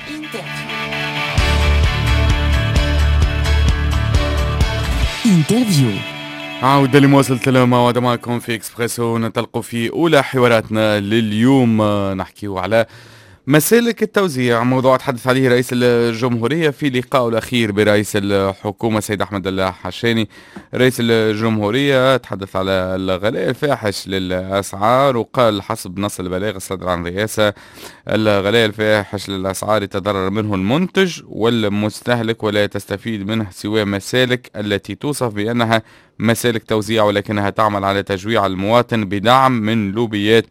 انترفيو. عودة لمواصلة الموعد معكم في إكسبريسو. ننطلق في أولى حواراتنا لليوم، نحكيه على مسالك التوزيع، موضوع تحدث عليه رئيس الجمهورية في لقائه الأخير برئيس الحكومة سيد أحمد الحشاني. رئيس الجمهورية تحدث على الغلاء الفاحش للأسعار، وقال حسب نص البلاغ الصادر عن الرئاسة الغلاء الفاحش للأسعار يتضرر منه المنتج والمستهلك، ولا تستفيد منه سوى مسالك التي توصف بأنها مسالك توزيع، ولكنها تعمل على تجويع المواطن بدعم من لوبيات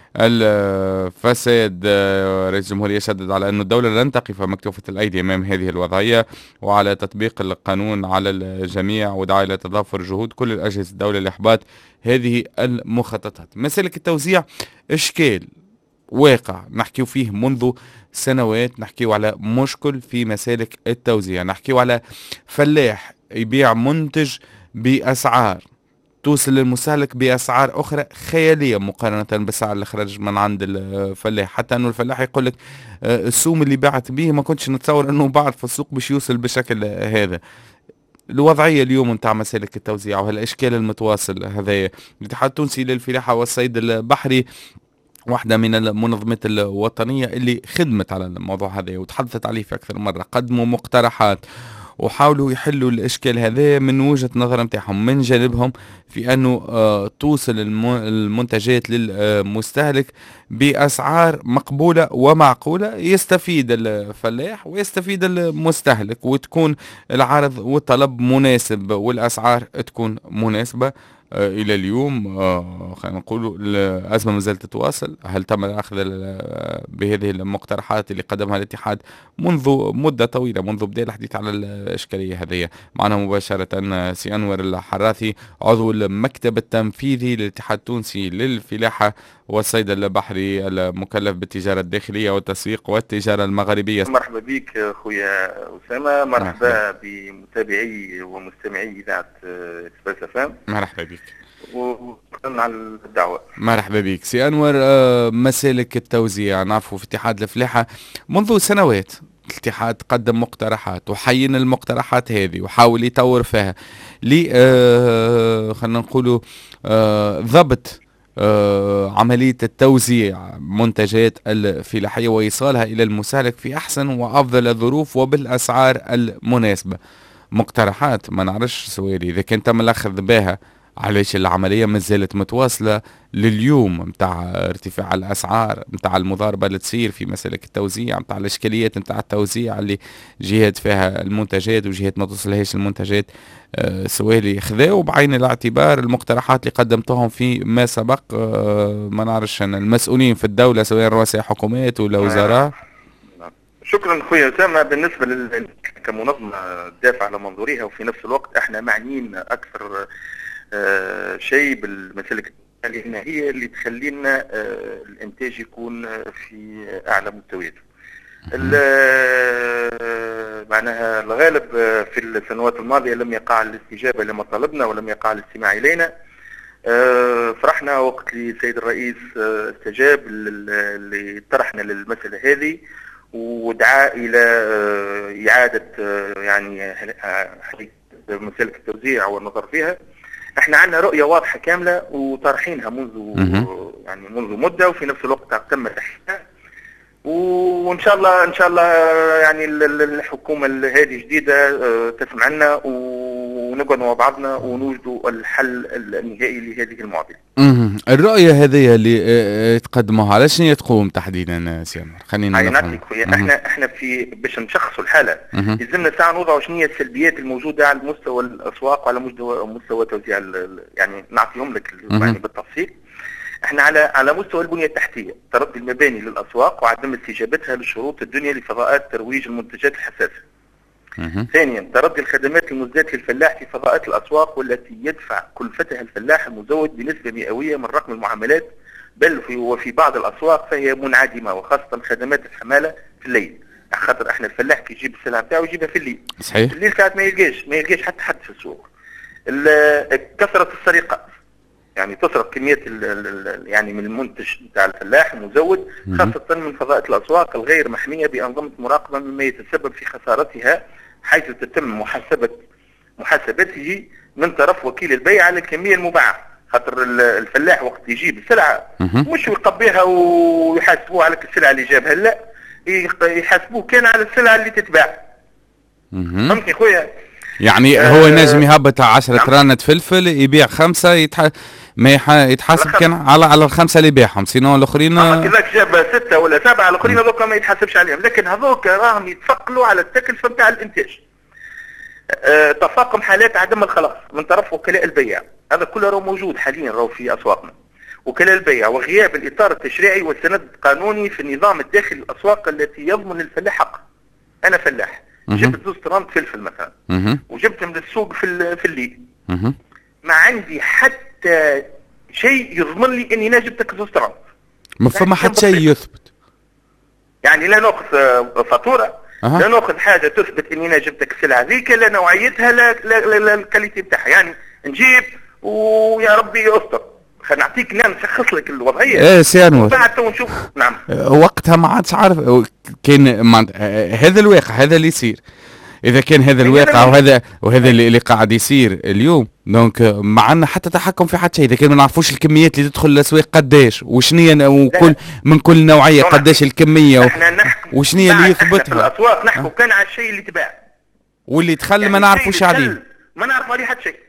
الفساد. رئيس الجمهورية شدد على أن الدولة لن تقف مكتوفة الأيدي أمام هذه الوضعية، وعلى تطبيق القانون على الجميع، ودعا إلى تضافر جهود كل الأجهزة الدولة لإحباط هذه المخططات. مسالك التوزيع إشكال واقع نحكي فيه منذ سنوات، نحكي على مشكل في مسالك التوزيع، نحكي على فلاح يبيع منتج بأسعار توصل للمستهلك بأسعار أخرى خيالية مقارنة بالسعر اللي خرج من عند الفلاح، حتى أنه الفلاح يقول لك السوم اللي بعت به ما كنتش نتصور أنه بعد في السوق باش يوصل بالشكل هذا. الوضعية اليوم نتاع مسالك التوزيع وهالإشكال المتواصل هذايا. الاتحاد التونسي للفلاحة والصيد البحري واحدة من المنظمات الوطنية اللي خدمت على الموضوع هذا وتحدثت عليه في أكثر مرة، قدموا مقترحات وحاولوا يحلوا الإشكال هذا من وجهة نظر متاعهم من جانبهم، في أنه توصل المنتجات للمستهلك بأسعار مقبولة ومعقولة، يستفيد الفلاح ويستفيد المستهلك، وتكون العرض والطلب مناسب والأسعار تكون مناسبة. إلى اليوم خلينا نقول الأزمة ما زالت تتواصل. هل تم الأخذ بهذه المقترحات اللي قدمها الاتحاد منذ مدة طويلة، منذ بداية الحديث على الإشكالية هذه؟ معنا مباشرة سي أنور الحراثي، عضو المكتب التنفيذي للاتحاد التونسي للفلاحة والصيد البحري، المكلف بالتجارة الداخلية والتسويق والتجارة المغربية. مرحبا بك خويا أسامة، مرحبا بمتابعي ومستمعي إذاعة إكسبريس FM. مرحبا بك وشكرا على الدعوة. مرحبا بك سي أنور. مسالك التوزيع، نعرفوا في اتحاد الفلاحة منذ سنوات الاتحاد قدم مقترحات وحين المقترحات هذه وحاول يطور فيها لي خلينا نقولوا ضبط عملية التوزيع منتجات الفلاحية وإيصالها إلى المستهلك في أحسن وأفضل الظروف وبالأسعار المناسبة. مقترحات ما نعرفش سوالي إذا كان تم الأخذ بها، علاش العملية ما زالت متواصلة لليوم متاع ارتفاع الأسعار، متاع المضاربة اللي تصير في مسالك التوزيع، متاع الإشكاليات متاع التوزيع اللي جهات فيها المنتجات وجهات ما توصلهاش المنتجات. سوالي خذاو بعين الاعتبار المقترحات اللي قدمتهم في ما سبق؟ ما نعرفش المسؤولين في الدولة سواء رؤساء حكومات ولا وزراء. شكرا خويا أسامة. بالنسبة كمنظمة تدافع على منظورها، وفي نفس الوقت احنا معنيين أكثر شيء بالمسالك لأن هي اللي تخلينا الإنتاج يكون في أعلى مستوياته. معناها الغالب في السنوات الماضية لم يقع الاستجابة لما طلبنا ولم يقع الاستماع إلينا. فرحنا وقت اللي السيد الرئيس استجاب لطرحنا للمسألة هذه ودعا إلى إعادة يعني مسالك التوزيع والنظر فيها. احنا عندنا رؤية واضحة كاملة وطرحينها منذ مدة، وفي نفس الوقت تم تحقيقها، وان شاء الله يعني الحكومة هذه جديدة تسمعنا ونقعد مع بعضنا ونوجدوا الحل النهائي لهذه المعضلة. الرؤية هذه اللي تقدموها على شنو تقوم تحديدا سيامر؟ خلينا نفهم. احنا في باش نشخصوا الحالة لازمنا ساعة نوضعوا شنو هي السلبيات الموجودة على مستوى الأسواق وعلى مستوى توزيع، يعني نعطيهم لك يعني بالتفصيل. احنا على مستوى البنية التحتية، تردي المباني للأسواق وعدم استجابتها للشروط الدنيا لفضاءات ترويج المنتجات الحساسة. ثانيا تردي الخدمات المزدات للفلاح في فضاءات الأسواق والتي يدفع كلفتها الفلاح المزود بنسبة مئوية من رقم المعاملات، بل وفي بعض الأسواق فهي منعدمة، وخاصة خدمات الحمالة في الليل. خاطر احنا الفلاح كي يجيب السلعة بتاعه يجيبها في الليل. صحيح. الليل ساعات ما يلقاش حتى حد في السوق. كثرة السرقات يعني تسرق كميات يعني من المنتج بتاع الفلاح المزود، خاصة من فضاءة الأسواق الغير محمية بأنظمة مراقبة، مما يتسبب في خسارتها، حيث تتم محاسبته من طرف وكيل البيع على الكمية المباعة. خاطر الفلاح وقت يجيب السلعة مش يقبيها ويحاسبوه على السلعة اللي جابها، لا، يحاسبوه كان على السلعة اللي تتباع. فهمتني خويا؟ يعني هو نجم يهبط 10 رانة فلفل يبيع 5 ما يتحاسب كان على الخمسة اللي يبيعهم، سينو الاخرين كذاك جاب 6 ولا 7 الاخرين هذوك ما يتحاسبش عليهم، لكن هذوك راهم يتفقلوا على التكلفة نتاع الانتاج. تفاقم حالات عدم الخلاص من طرف وكلاء البيع، هذا كله راهو موجود حاليا راهو في اسواقنا. وكلاء البيع وغياب الاطار التشريعي والسند القانوني في النظام الداخلي الاسواق التي يضمن للفلاح حقه. انا فلاح جبت 2 طران فلفل مثلا وجبت من السوق في الليل، ما عندي حتى شيء يضمن لي اني انا جبتك 2 طران، ما فما حتى شيء يثبت. يعني لا ناخذ فاتوره، لا ناخذ حاجه تثبت اني انا جبتك السلعه ذيك، لا نوعيتها، لا الكاليتي بتاعها. يعني نجيب ويا ربي يستر. خلينا نعطيك نشخص لك الوضعيه. ايه سي انور، بعد تو نشوف. نعم، وقتها ما عادش عارف كان هذا الواقع، هذا اللي يصير. اذا كان هذا الواقع وهذا اللي قاعد يصير اليوم، دونك ما عندنا حتى تحكم في حتى شيء. اذا كان ما نعرفوش الكميات اللي تدخل الاسواق قداش وشنية، وكل من كل نوعيه قداش الكميه وشنية اللي يثبتها في الاسواق. نحكوا كان على الشيء اللي تباع، واللي يدخل يعني ما نعرفوش عليه، ما نعرف عليه حتى شيء.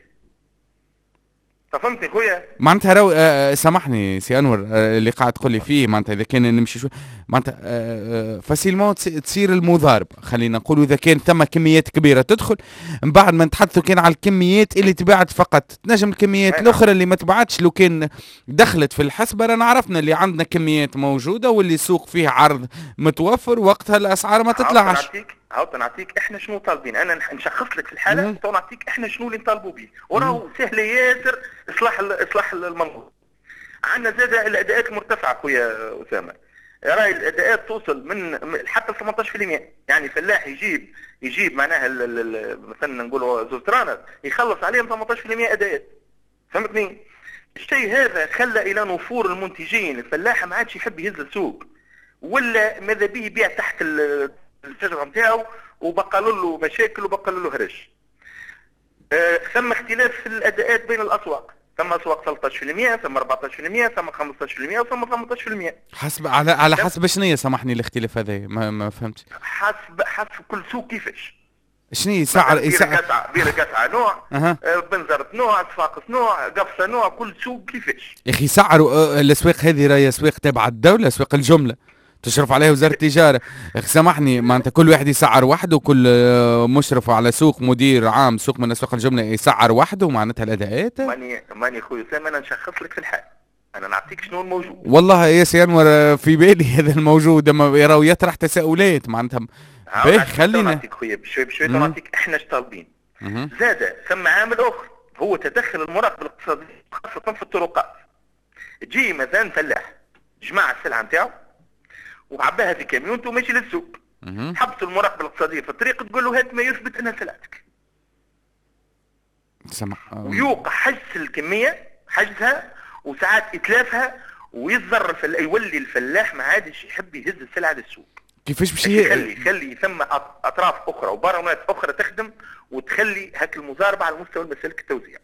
فهمتني خويا؟ معناتها راهو سامحني سي انور، اللي قاعد تقول لي فيه معناتها اذا كان نمشي شوي معناتها فاسيلمون تصير المضاربه. خلينا نقولوا اذا كان ثم كميات كبيره تدخل، من بعد ما نتحدثوا كان على الكميات اللي تباعت فقط، تنجم الكميات الاخرى اللي ما تباعتش لو كان دخلت في الحسبه رانا عرفنا اللي عندنا كميات موجوده واللي السوق فيه عرض متوفر، وقتها الاسعار ما تطلعش. نعطيك احنا شنو طالبين. انا نشخص لك في الحاله نعطيك احنا شنو اللي نطالبوا به، وراهو سهل ياسر اصلاح المنظومه. عندنا زاد الاداءات المرتفعه خويا اسامه، راهي الاداءات توصل من حتى 18%. يعني فلاح يجيب معناها مثلا نقولوا زوزترانات يخلص عليهم 18% اداءات. فهمتني؟ الشيء هذا خلى الى نفور المنتجين. الفلاح ما عادش يحب يهز السوق، ولا ماذا به يبيع تحت الشجره نتاعو، وبقى له مشاكل وبقى له هرج. ثم اختلاف في الاداءات بين الاسواق، ثم اسواق 13%، ثم 14%، ثم 15%، وثم 18%. حسب على حسب شنو سامحني الاختلاف هذا ما فهمتش. حسب كل سوق كيفاش شنو يسعر بير قطعه نوع، بنزرت نوع، صفاقس نوع، قفصه نوع، كل سوق كيفاش. يا اخي سعروا الاسواق هذه راهي اسواق تابعه الدوله، اسواق الجمله تشرف عليها وزارة التجارة. سامحني معناتها كل واحد يسعر وحده، وكل مشرف على سوق مدير عام سوق من اسواق الجملة يسعر وحده، معناتها الاداءات. ماني خويا سام، انا نشخص لك في الحال، انا نعطيك شنو الموجود. والله يا سي انور في بالي هذا الموجود، اما راهو يطرح تساؤلات معناتها. خلينا نعطيك خويا بشوي نعطيك احنا اش طالبين. زاد ثم عامل اخر هو تدخل المراقب الاقتصادي خاصة في الطرقات. تجي مثلا فلاح جمع السلعة نتاعو وعباها في كاميونته وماشي للسوق، حبس المراقبه الاقتصاديه في الطريق تقول له هات ما يثبت انها سلعتك. ويوقع حجز الكميه، حجزها وساعات اتلافها، ويتضرر يولي الفلاح ما عادش يحب يهز السلعه للسوق. كيفاش باش يخلي ثم اطراف اخرى وبرامات اخرى تخدم وتخلي هاك المزاربه على مستوى المسالك التوزيع.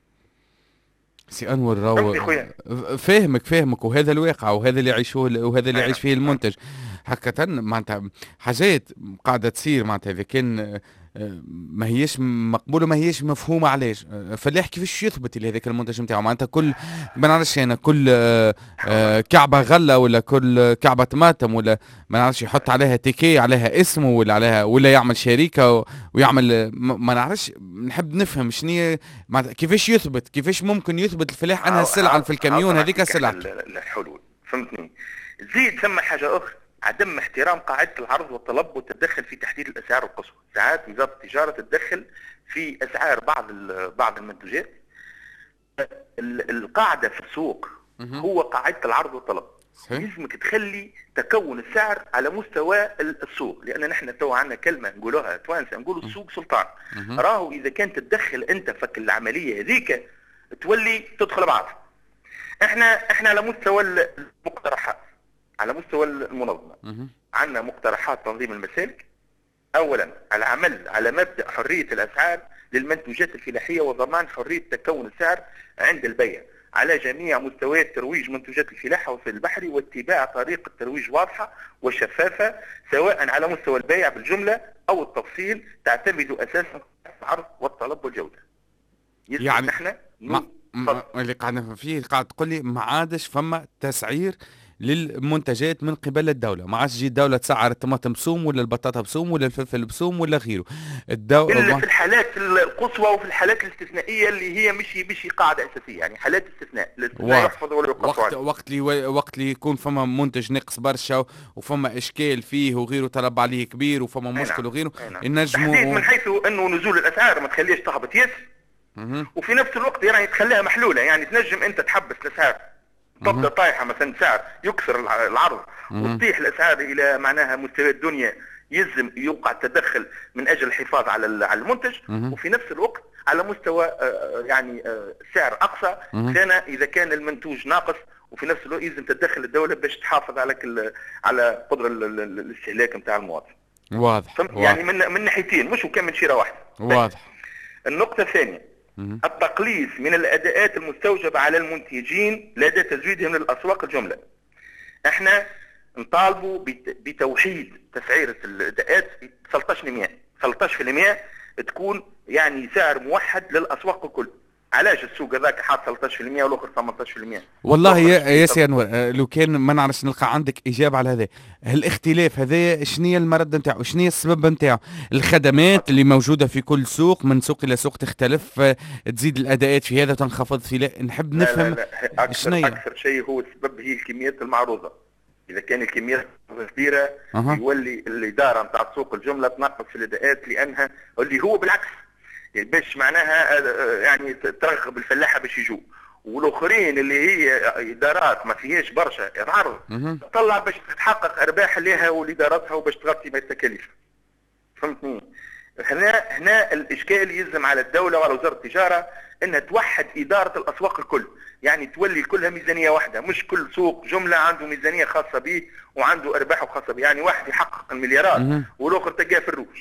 سي انور راهو فاهمك وهذا الواقع وهذا اللي يعيشوه وهذا اللي يعيش فيه المنتج. حقيقة معناتها حاجات قاعدة تصير معناتها إذا كان ما هيش مقبولة ما هيش مفهومة. علاش فلاح كيفاش يثبت اللي هذاك المنتج نتاعو؟ معناتها كل ما نعرفش أنا كل كعبة غلة ولا كل كعبة طماطم ولا ما نعرفش يحط عليها تيكي عليها اسمه ولا عليها ولا يعمل شركة ويعمل ما نعرفش. نحب نفهم شنو كيفاش يثبت، كيفاش ممكن يثبت الفلاح أنها السلعة في الكاميون هذيك السلعة. الحلول فهمتني. زيد ثم حاجة أخرى، عدم احترام قاعدة العرض والطلب والتدخل في تحديد الأسعار القصوى. ساعات وزارة التجارة تتدخل في أسعار بعض المنتجات. القاعدة في السوق هو قاعدة العرض والطلب. لازمك تخلي تكون السعر على مستوى السوق، لأن نحن تو عندنا كلمة نقولوها توانسة، نقولوا السوق سلطان. راهو إذا كان تتدخل أنت فك العملية هذيك تولي تدخل بعض. احنا على مستوى المقترحات، على مستوى المنظمه عندنا مقترحات تنظيم المسالك. اولا العمل على مبدا حريه الاسعار للمنتوجات الفلاحيه وضمان حريه تكون السعر عند البيع على جميع مستويات ترويج منتوجات الفلاحه والصيد البحري، واتباع طريقه ترويج واضحه وشفافه سواء على مستوى البيع بالجمله او التفصيل، تعتمد اساسا على العرض والطلب والجوده. يعني اللي قاعد نفهم فيه قاعد تقول لي ما عادش فما تسعير للمنتجات من قبل الدولة، ما عادش تجي الدولة تسعر الطماطم بسوم ولا البطاطا بسوم ولا الفلفل بسوم ولا غيره. إلا في الحالات القصوى وفي الحالات الاستثنائية اللي هي مش قاعدة أساسية، يعني حالات الاستثناء يحفظ ولا يقص. وقت اللي يكون فما منتج نقص برشا وفما إشكال فيه وغيره طلب عليه كبير وفما مشكل وغيره النجمو من حيث أنه نزول الأسعار ما تخليش تهبط ياسر، وفي نفس الوقت يعني تخليها محلولة، يعني تنجم أنت تحبس الأسعار تبدا طايحه مثلا سعر يكسر العرض وتطيح الاسعار الى معناها مستوى الدنيا، يلزم يوقع التدخل من اجل الحفاظ على المنتج، وفي نفس الوقت على مستوى يعني سعر اقصى كان اذا كان المنتوج ناقص، وفي نفس الوقت يلزم تتدخل الدوله باش تحافظ على قدر الاستهلاك نتاع المواطن. واضح. يعني من ناحيتين مش وكان من شيره واحده. واضح. النقطه الثانيه التقليص من الأداءات المستوجبة على المنتجين لدى تزويدهم للأسواق الجملة. احنا نطالبوا بتوحيد تسعيرة الأداءات 13% تكون يعني سعر موحد للأسواق الكل. علاش السوق هذاك حاط 13% والاخر 18%؟ والله يا سي انور لو كان ما نعرفش نلقى عندك اجابه على هذا الاختلاف هذا، شنو هي المرد نتاعو، شنو هي السبب نتاعو؟ الخدمات اللي موجوده في كل سوق من سوق الى سوق تختلف، تزيد الاداءات في هذا وتنخفض في لا، نحب نفهم شنو اكثر شيء هو السبب هي الكميات المعروضه. اذا كان الكميات كبيره يولي الاداره نتاع سوق الجمله تنقص في الاداءات، لانها اللي هو بالعكس باش معناها يعني ترغب الفلاحه باش يجوا، والاخرين اللي هي ادارات ما فيهاش برشا عرض تطلع باش تحقق ارباح لها ولادارتها وباش تغطي التكاليف. فهمتني؟ هنا الاشكال يلزم على الدوله وعلى وزاره التجاره انها توحد اداره الاسواق الكل، يعني تولي كلها ميزانيه واحده، مش كل سوق جمله عنده ميزانيه خاصه به وعنده ارباحه خاصه به، يعني واحد يحقق المليارات والاخر تلقاه في الروج.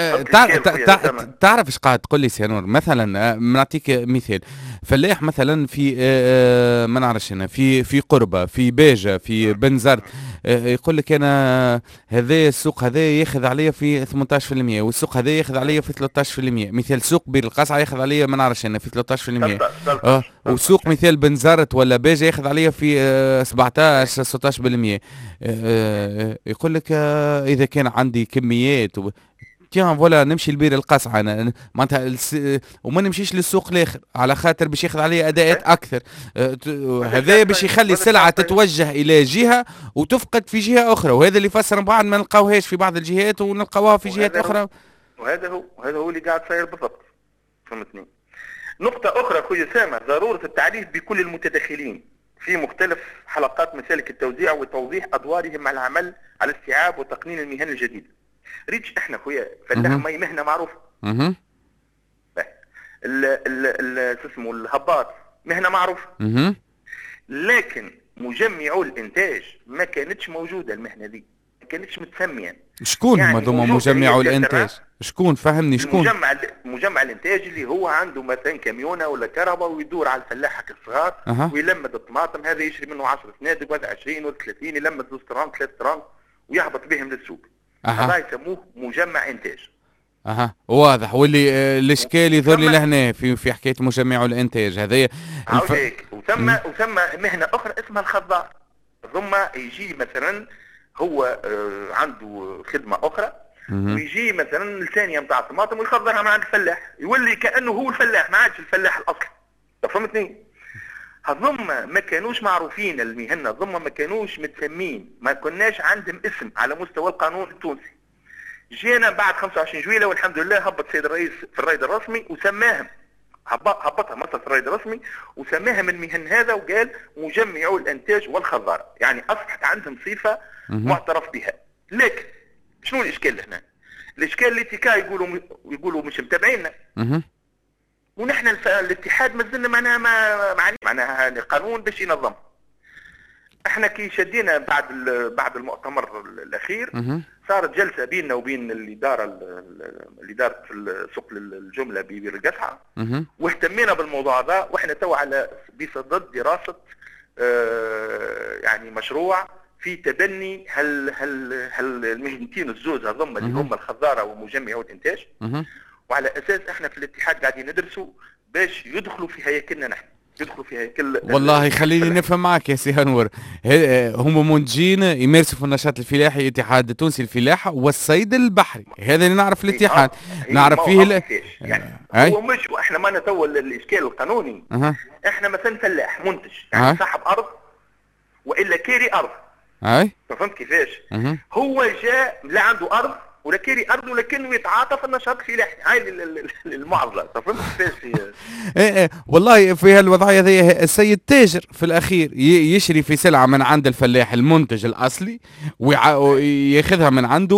تعرف ايش قاعد تقول لي سي نور؟ مثلا نعطيك مثال، فلاح مثلا في ما نعرفش انا في قربه في باجه في بنزرت، يقول لك انا هذا السوق هذا ياخذ عليا في 18% والسوق هذا ياخذ عليا في 13%، مثال سوق بير القصعه ياخذ عليا ما نعرفش انا في 13%، وسوق مثال بنزرت ولا باجه ياخذ عليا في 17 16%. يقول لك اذا كان عندي كميات تيان فوالا نمشي لبير القصعة أنا معناتها وما نمشيش للسوق الآخر على خاطر باش ياخذ عليه أداءات أكثر، هذا باش يخلي السلعة تتوجه إلى جهة وتفقد في جهة أخرى، وهذا اللي فسر بعد ما نلقاوهاش في بعض الجهات ونلقاوها في جهات أخرى. وهذا هو اللي قاعد صاير بالضبط. فهمتني؟ نقطة أخرى أخوي أسامة، ضرورة التعريف بكل المتداخلين في مختلف حلقات مسالك التوزيع وتوضيح أدوارهم مع العمل على استيعاب وتقنين المهن الجديدة. ريتش احنا خويا فلاح مي مهنه معروفه. اسمه الهباط مهنه معروفه. لكن مجمعو الانتاج ما كانتش موجوده، المهنه دي ما كانتش متسميه. شكون يعني هذوما مجمعو الانتاج؟ شكون فهمني شكون؟ مجمع الانتاج اللي هو عنده مثلا كاميونه ولا كهرباء ويدور على الفلاحه الصغار ويلمد الطماطم، هذا يشري منه 10 سنادق وهذا 20 ولا 30، يلمد 2 طران 3 طران ويهبط بهم للسوق. هذا يسموه مجمع انتاج. واضح. واللي الاشكال يظهر لي لهنا في حكايه مجمع الانتاج هذايا وثم مهنه اخرى اسمها الخضار. ثم يجي مثلا هو عنده خدمه اخرى ويجي مثلا الثانيه نتاع الطماطم ويخضرها مع الفلاح، يولي كانه هو الفلاح ما عادش الفلاح الاصلي. فهمتني؟ هذوما ما كانوش معروفين، المهنة هذوما ما كانوش متسمين، ما كناش عندهم اسم على مستوى القانون التونسي. جينا بعد 25 جويلة والحمد لله هبط السيد الرئيس في الرائد الرسمي وسماهم، هبطها مثلا في الرائد الرسمي وسماهم المهن هذا وقال مجمعو الانتاج والخضار، يعني اصبحت عندهم صفة معترف بها. لكن شنو الاشكال هنا؟ الاشكال اللي تيكا يقولوا مش متابعيننا. ونحن الاتحاد ما زلنا معناها ما معناها قانون باش ينظم. احنا كي شدينا بعد المؤتمر الاخير صارت جلسه بيننا وبين اللي دارت سوق الجمله بالقطعه، واهتمينا بالموضوع هذا، واحنا تو على بصدد دراسه يعني مشروع في تبني هل المهنتين الزوز هذوما اللي هم الخضاره ومجمع والانتاج، وعلى اساس احنا في الاتحاد قاعدين ندرسوا باش يدخلوا في هياكلنا نحن، يدخلوا في هيكل. والله خليني نفهم معك يا سي انور، هم منتجين يمارسوا في النشاط الفلاحي، الاتحاد التونسي للفلاحه والصيد البحري، هذا اللي نعرف الاتحاد نعرف فيه يعني هو مش احنا ما نتول الاشكال القانوني. احنا مثلا فلاح منتج يعني صاحب ارض والا كيري ارض. فهمت كيفاش؟ هو جاء لا عنده ارض ولا كيري ارض ولكنه يتعاطى في النشاط الفلاحي، هاي المعضله. فهمت كيفاش؟ والله في هالوضعيه هذه السيد تاجر في الاخير يشري في سلعه من عند الفلاح المنتج الاصلي وياخذها من عنده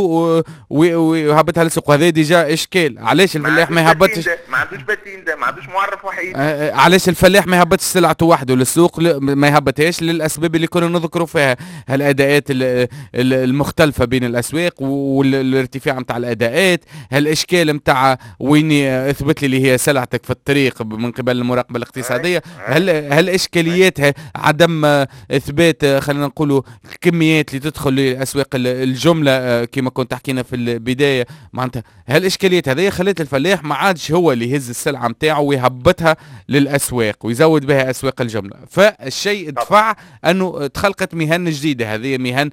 ويهبطها للسوق. هذا ديجا اشكال. علاش الفلاح ما يهبطش؟ ما عندوش باتين، ما عندوش معرف وحيد. علاش الفلاح ما يهبطش سلعته وحده للسوق؟ ما يهبطهاش للاسباب اللي كنا نذكروا فيها، هالاداءات المختلفه بين الاسواق والارتفاع نتاع الاداءات، هالاشكال نتاع وين اثبت لي اللي هي سلعتك في الطريق من قبل المراقبه الاقتصاديه، هالاشكاليات عدم اثبات خلينا نقولوا الكميات اللي تدخل لاسواق الجمله كما كنت حكينا في البدايه، معناتها هالاشكاليات هذه خلت الفلاح ما عادش هو اللي يهز السلعه نتاعو ويهبطها للاسواق ويزود بها اسواق الجمله. فالشيء دفع انه تخلقت مهن جديده، هذه مهن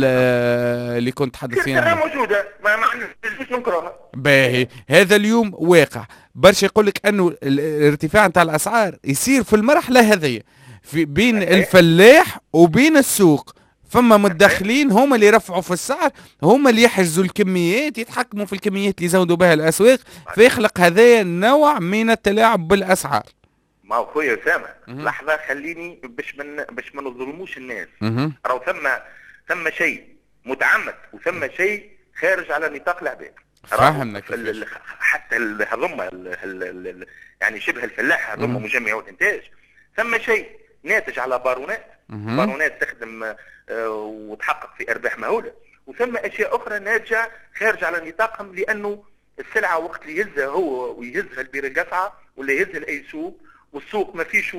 اللي كنت تحدث فيها موجوده ما نجمش ننكرها. باهي، هذا اليوم واقع. برشا يقول لك انه الارتفاع نتاع الاسعار يصير في المرحله هذه في بين الفلاح وبين السوق، فما متدخلين هما اللي يرفعوا في السعر، هما اللي يحجزوا الكميات، يتحكموا في الكميات اللي يزودوا بها الاسواق، فيخلق هذا النوع من التلاعب بالاسعار. ما هو خويا اسامه لحظه خليني باش ما نظلموش الناس. راهو ثم شيء متعمد وثم شيء خارج على نطاق العباد. فاهمك. حتى هذوما يعني شبه الفلاح هذوما مجمع والانتاج، ثم شيء ناتج على بارونات تخدم وتحقق في ارباح مهوله، وثم اشياء اخرى ناتجه خارج على نطاقهم، لانه السلعه وقت اللي يهزها هو ويهزها البير القصعه ولا يهزها لاي سوق، والسوق ما فيش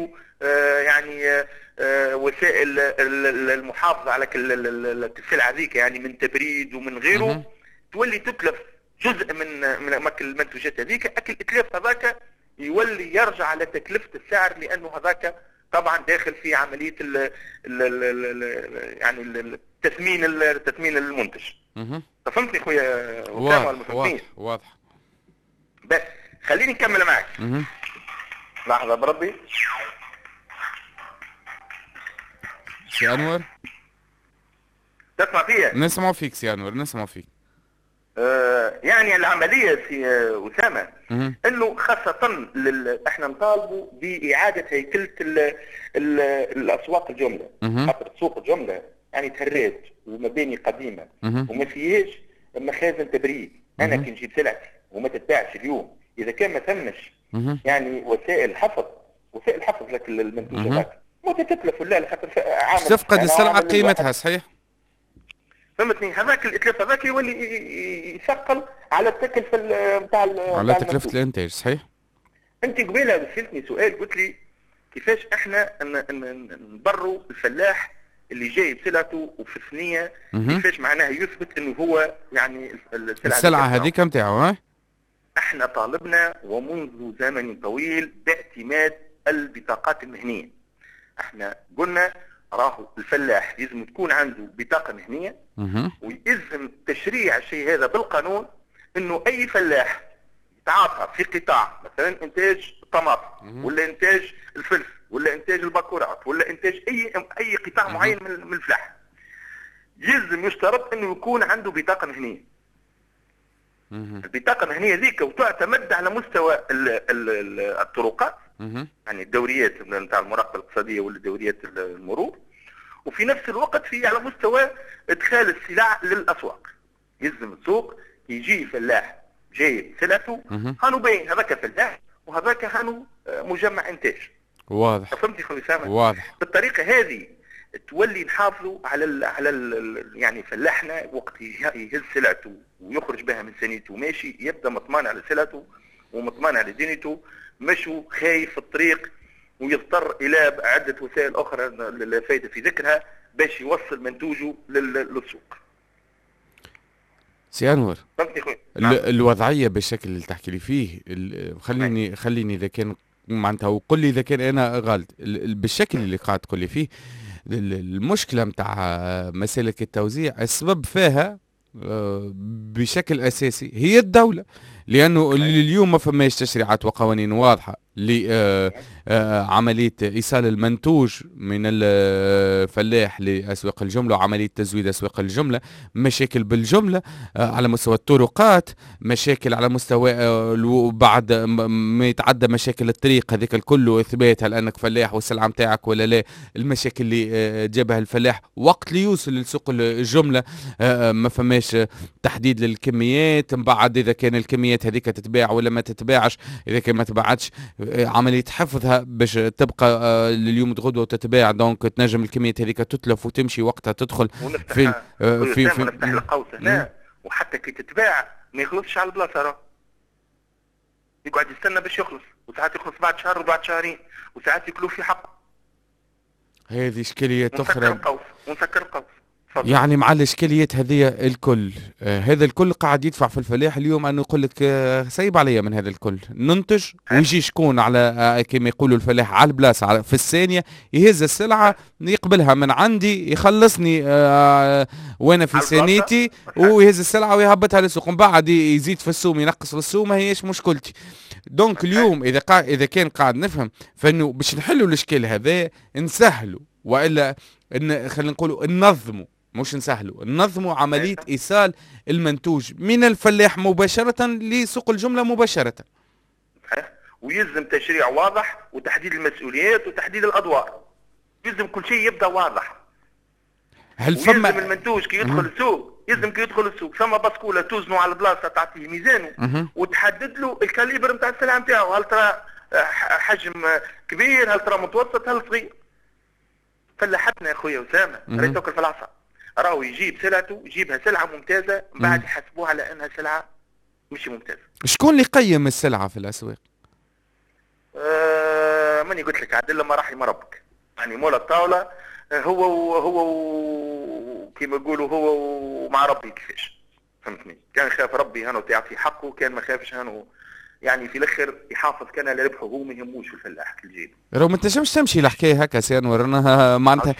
يعني وسائل المحافظه على السلعه ذيك، يعني من تبريد ومن غيره، تولي تتلف جزء من المنتوجات هذيك. اكل اتلاف هذاك يولي يرجع على تكلفه السعر، لانه هذاك طبعا داخل في عمليه يعني تثمين المنتج. فهمتني خويا اسامه؟ واضح. بس خليني نكمل معك. لحظه بربي. سي انور تسمع فيا؟ نسمع فيك سي انور، نسمع فيك. يعني العمليه في اسامه انه خاصه احنا نطالبوا باعاده هيكله الاسواق الجمله. خاطر سوق الجمله يعني تهرات ومباني قديمه وما فيهاش مخازن تبريد. انا كي نجيب سلعتي وما تتباعش اليوم، اذا كان ما ثمش يعني وسائل حفظ لك المنتوج هذاك، ما تتلف ولا خاطر عامل تفقد السلعه قيمتها. صحيح، فهمتني؟ هذاك الاتلاف هذاك يولي يثقل على التكلفه نتاع على تكلفه الانتاج. صحيح. انت قبيله سالتني سؤال، قلت لي كيفاش احنا نبروا الفلاح اللي جاي بسلعته وفي الثنيه، كيفاش معناها يثبت انه هو يعني السلعه هذيك نتاعو. احنا طالبنا ومنذ زمن طويل باعتماد البطاقات المهنيه. احنا قلنا راهو الفلاح لازم تكون عنده بطاقه مهنيه، ويلزم تشريع الشيء هذا بالقانون، انه اي فلاح يتعاطى في قطاع مثلا انتاج الطماطم ولا انتاج الفلفل ولا انتاج البكورات ولا انتاج اي قطاع معين من الفلاحه، يلزم يشترط انه يكون عنده بطاقه مهنيه. البطاقه المهنيه ذيك وتعتمد على مستوى الطرقات، يعني الدوريات نتاع المراقبه الاقتصاديه ولا دوريات المرور، وفي نفس الوقت في على مستوى ادخال السلع للاسواق. يلزم السوق يجي فلاح جاي سلعته هانو باين هذاك فلاح وهذاك هانو مجمع انتاج. واضح. فهمتني خويا اسامه؟ واضح. بالطريقه هذه تولي نحافظوا على يعني فلاحنا وقت يهز سلعته ويخرج بها من سنيته ماشي، يبدا مطمئن على سلعته ومطمئن على دينيته، مشوا خايف في الطريق ويضطر الى عده وسائل اخرى لا فائده في ذكرها باش يوصل منتوجه للسوق. سي انور، فهمتني خويا؟ الوضعيه بالشكل اللي تحكي لي فيه، خليني اذا كان معناتها، وقل لي اذا كان انا غلط بالشكل اللي قاعد تقول لي فيه. المشكله متاع مسالك التوزيع السبب فيها بشكل اساسي هي الدوله، لانه اليوم ما فماش تشريعات وقوانين واضحه لعمليه ايصال المنتوج من الفلاح لاسواق الجمله وعمليه تزويد اسواق الجمله. مشاكل بالجمله على مستوى الطرقات، مشاكل على مستوى بعد ما يتعدى مشاكل الطريق هذيك الكل، اثبات هل انك فلاح والسلعه نتاعك ولا لا. المشاكل اللي جابها الفلاح وقت اللي يوصل لسوق الجمله، ما فماش تحديد للكميات، من بعد اذا كان الكميات هذيك تتباع ولا ما تتباعش، اذا كان ما تباعتش عمليه حفظها باش تبقى لليوم غدوه وتتباع، دونك تنجم الكميات هذيك تتلف وتمشي وقتها تدخل في نفتح القوس هنا، وحتى كي تتباع ما يخلصش على البلاصه، راه يقعد يستنى باش يخلص، وساعات يخلص بعد شهر وبعد شهرين، وساعات يكلوا في حقه. هذه اشكاليات اخرى. ونسكر القوس. يعني مع الاشكاليات هذه الكل، هذا الكل قاعد يدفع في الفلاح اليوم انه يقول لك سيب عليا من هذا الكل، ننتج ويجي شكون على كما يقولوا الفلاح على البلاصه في الثانيه يهز السلعه يقبلها من عندي يخلصني وانا في ثانيتي، ويهز السلعه ويهبطها للسوق، من بعد يزيد في السوم ينقص في السوم، ما هيش مشكلتي. دونك اليوم اذا كان قاعد نفهم فانه باش نحلوا الاشكال هذا نسهلوا، والا خلينا نقولوا ننظموا، مش نسهلوا، ننظموا عملية إيصال المنتوج من الفلاح مباشرة لسوق الجملة مباشرة. ويلزم تشريع واضح وتحديد المسؤوليات وتحديد الأدوار، يلزم كل شيء يبدأ واضح. ويلزم المنتوج كي يدخل السوق، كي يدخل السوق ثم بسكولة توزنه على البلاصة تعطيه ميزانه وتحدد له الكاليبر نتاع السلعة نتاعو، هل ترى حجم كبير، هل ترى متوسط، هل صغير. فلاحتنا يا خويا أسامة راه توكل في العصا، راهو يجيب سلعته يجيبها سلعة ممتازة، من بعد يحسبوها على انها سلعة مش ممتازة. شكون اللي يقيم السلعة في الاسواق؟ ماني قلت لك عدل ما راح ربك، يعني مول الطاولة هو كيما يقولوا هو ومع ربي كيفاش، فهمتني؟ كان خاف ربي هانو تعطي حقه، كان ما خافش هانو يعني في الاخر يحافظ كان على ربحه، هو ما يهموش في الفلاح كل جيب. لو ما تنجمش تمشي الحكايه هكا سي انور، انا معناتها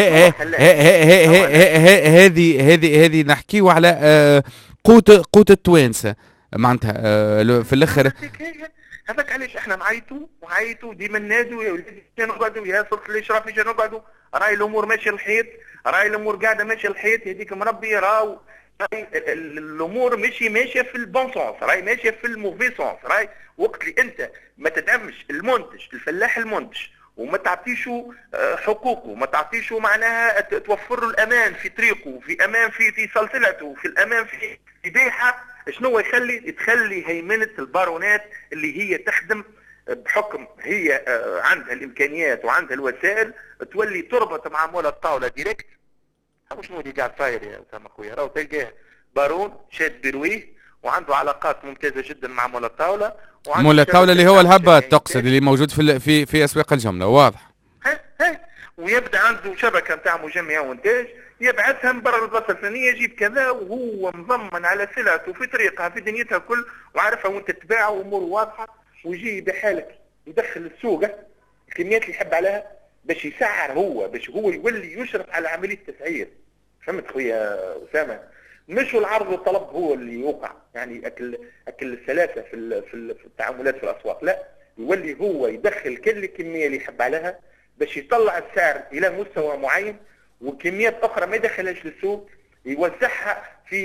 هذه نحكيو على قوت التوانسه معناتها في الاخر. هذاك علاش احنا نعيطوا ديما نادوا يا ولادي نقعدوا يا صوت الاشراف نقعدوا، راهي الامور ماشيه الحيط، راهي الامور قاعده ماشيه الحيط، هذيك مربي راهو الامور ماشيه في البون سونس، راهي ماشيه في الموفي سونس. راهي وقت اللي انت ما تدعمش المنتج الفلاح المنتج وما تعطيشو حقوقه، ما تعطيشو معناها توفر له الامان في طريقه، في امان في سلسلته، في الامان في بيعها، شنو تخلي هيمنه البارونات اللي هي تخدم بحكم هي عندها الامكانيات وعندها الوسائل، تولي تربط مع مول الطاوله ديريكت. شنو اللي قاعد صاير يا اسامه خويا؟ راهو تلقاه بارون شاد برويه وعنده علاقات ممتازه جدا مع مول الطاوله، مول الطاوله اللي هو الهبات تقصد اللي موجود في اسواق الجمله، واضح. ويبدا عنده شبكه نتاع مجمع وانتاج، يبعثها من برا البلاصه الفلانيه، يجيب كذا وهو مضمن على سلعته في طريقها في دنيتها كل، وعارفها وانت تتباعها وامور واضحه، ويجي بحالك يدخل السوق الكميات اللي يحب عليها باش يسعر هو، باش هو يولي يشرف على عمليه التسعير. فهمت خويا اسامه؟ مش العرض والطلب هو اللي يوقع، يعني اكل السلاسه في التعاملات في الاسواق، لا، يولي هو يدخل كل الكميه اللي يحب عليها باش يطلع السعر الى مستوى معين، وكميات اخرى ما يدخلهاش للسوق يوزعها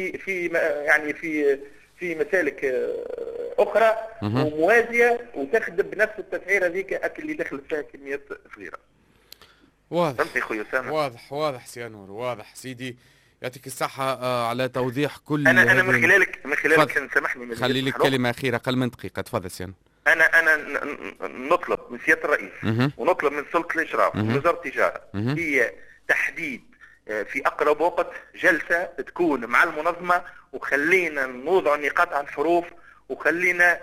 في مسالك اخرى وموازيه وتخدم بنفس التسعير هذيك اللي دخلت فيها كميات صغيره. واضح. فهمتي خويا اسامه؟ واضح سي انور، واضح سيدي، يعطيك الصحة على توضيح كل. أنا من خلالك سامحني، خلي لي كلمة أخيرة أقل من دقيقة، تفضل سي انور. أنا نطلب من سيادة الرئيس ونطلب من سلطة الإشراف ومن وزارة التجارة هي تحديد في أقرب وقت جلسة تكون مع المنظمة، وخلينا نوضع النقاط على الحروف، وخلينا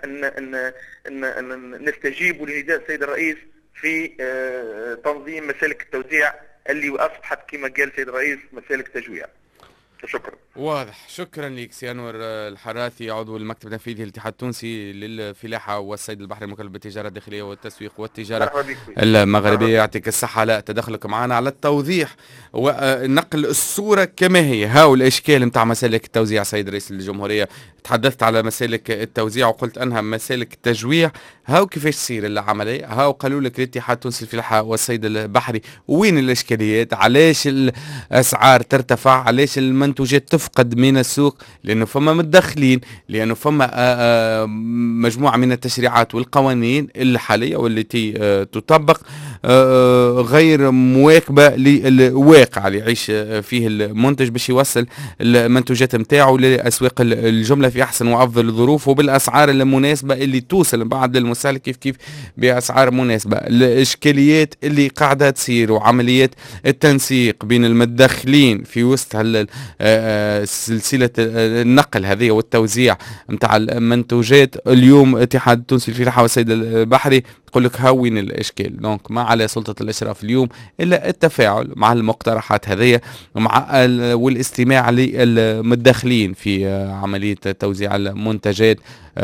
نستجيب لنداء السيد الرئيس في تنظيم مسالك التوزيع اللي أصبحت كما قال السيد الرئيس مسالك تجويع. شكرا. واضح. شكرا لك سي انور الحراثي، عضو المكتب التنفيذي للاتحاد التونسي للفلاحه والصيد البحري المكلف بالتجاره الداخليه والتسويق والتجاره المغربيه. يعطيك الصحه على تدخلك معنا على التوضيح ونقل الصوره كما هي. هاو الاشكال نتاع مسالك التوزيع. سيد رئيس الجمهوريه تحدثت على مسالك التوزيع وقلت انها مسالك تجويع. هاو كيفاش تصير العمليه. هاو قالوا لك الاتحاد التونسي للفلاحه والصيد البحري وين الاشكاليات، علاش الاسعار ترتفع، علاش المنتوجات تفقد من السوق، لانه فما متدخلين، لانه فما مجموعه من التشريعات والقوانين الحاليه والتي تطبق غير مواكبه للواقع اللي يعيش فيه المنتج باش يوصل المنتوجات نتاعو لاسواق الجمله في احسن وافضل الظروف وبالاسعار المناسبه اللي توصل بعد للمستهلك كيف باسعار مناسبه. الاشكاليات اللي قاعده تصير وعمليات التنسيق بين المتدخلين في وسط سلسله النقل هذه والتوزيع نتاع المنتوجات. اليوم الاتحاد التونسي للفلاحه والصيد البحري يقول لك هاوين الاشكال. دونك ما على سلطه الاشراف اليوم الا التفاعل مع المقترحات هذه والاستماع للمتدخلين في عمليه توزيع المنتجات،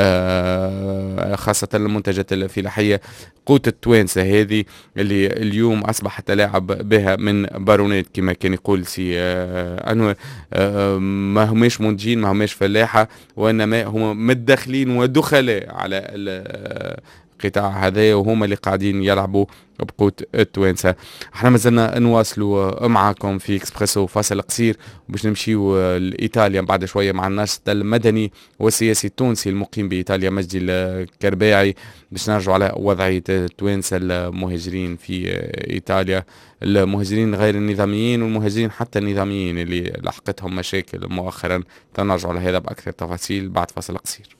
خاصه المنتجات الفلاحيه قوت التوانسه هذه اللي اليوم اصبح تلاعب بها من بارونات كما كان يقول سي انور. ما هماش منتجين، ما هماش فلاحه، وانما هم متدخلين ودخلاء على القطاع هذا، وهم اللي قاعدين يلعبوا بقوت التوانسه. احنا مازلنا نواصلوا معكم في اكسبريسو فاصل قصير باش نمشيو لايطاليا بعد شويه مع الناشط المدني والسياسي التونسي المقيم بايطاليا مجدي الكرباعي باش نرجعوا على وضعيه التوانسه المهاجرين في ايطاليا، المهاجرين غير النظاميين والمهاجرين حتى النظاميين اللي لحقتهم مشاكل مؤخرا. تنرجعوا على هذا باكثر تفاصيل بعد فاصل قصير.